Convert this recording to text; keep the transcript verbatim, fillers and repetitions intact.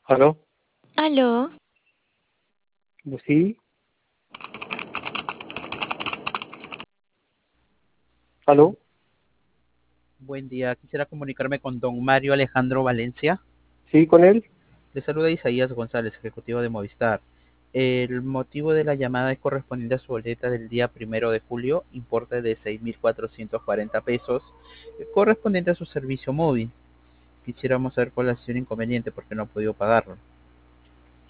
¿Aló? Aló, Sí, ¿aló? Buen día, quisiera comunicarme con don Mario Alejandro Valencia. Sí, con él. Le saluda Isaías González, ejecutivo de Movistar. El motivo de la llamada es correspondiente a su boleta del día primero de julio, importe de seis mil cuatrocientos cuarenta pesos, eh, correspondiente a su servicio móvil. Quisiéramos saber cuál ha sido el inconveniente porque no ha podido pagarlo.